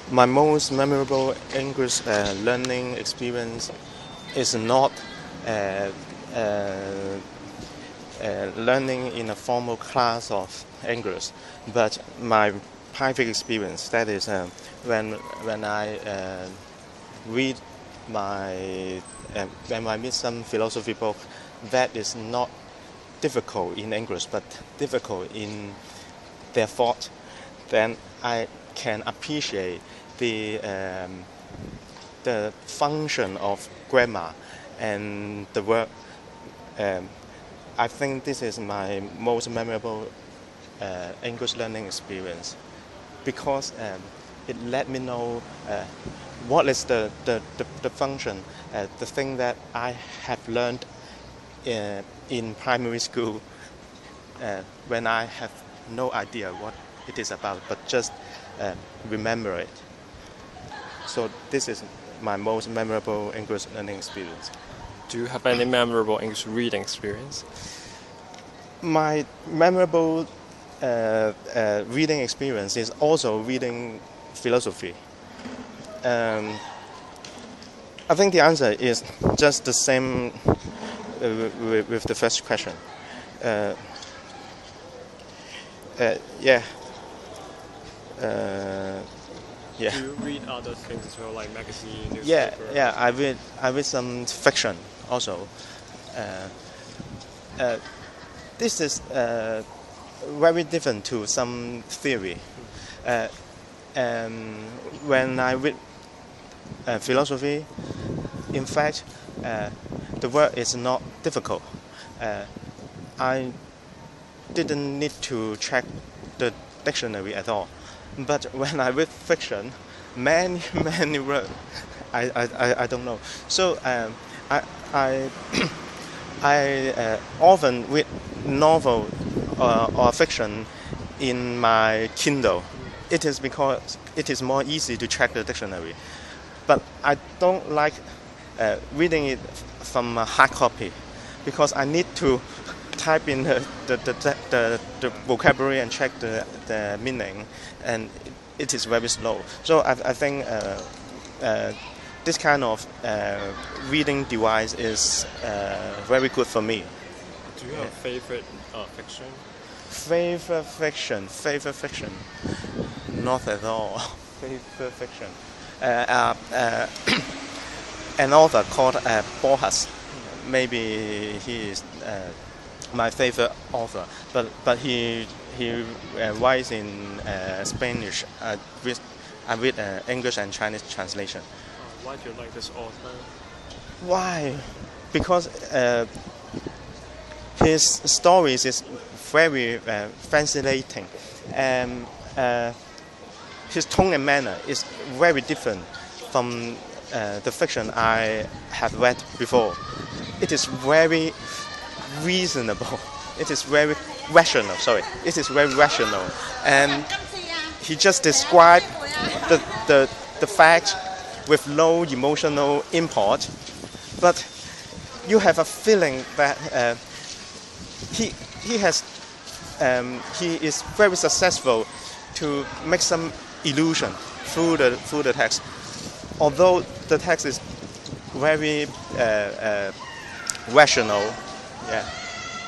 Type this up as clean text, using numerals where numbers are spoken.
My most memorable English learning experience is not uh, uh, learning in a formal class of English, but my private experience. That is when I read my when I meet some philosophy book that is not difficult in English but difficult in their thought, then I can appreciate the function of grammar and the word. Um, I think this is my most memorable English learning experience because it let me know what is the function, the thing that I have learned in primary school when I have no idea what it is about, but just remember it. So this is my most memorable English learning experience. Do you have any memorable English reading experience? My memorable reading experience is also reading philosophy. I think the answer is just the same with the first question. Uh, yeah. Yeah. Do you read other things as well, like magazine, Yeah, newspaper? yeah. I read some fiction also. Uh, this is very different to some theory. Uh, when I read philosophy, in fact, the word is not difficult. I didn't need to check the dictionary at all. But when I read fiction, many many words, I don't know. So I I often read novel or fiction in my Kindle. It is because it is more easy to check the dictionary. But I don't like reading it from a hard copy because I need to type in the vocabulary and check the meaning, and it is very slow. So I think this kind of reading device is very good for me. Do you have a favorite fiction? Favorite fiction, not at all. Favorite fiction. An author called Borges. Maybe he is my favorite author, but he writes in Spanish. I read English and Chinese translation. Why do you like this author? Why? Because his stories is very fascinating, and his tone and manner is very different from the fiction I have read before. It is very reasonable. It is very rational. Sorry, it is very rational, and he just described the fact with low emotional import, but you have a feeling that he is very successful to make some illusion through the text, although the text is very rational. Yeah.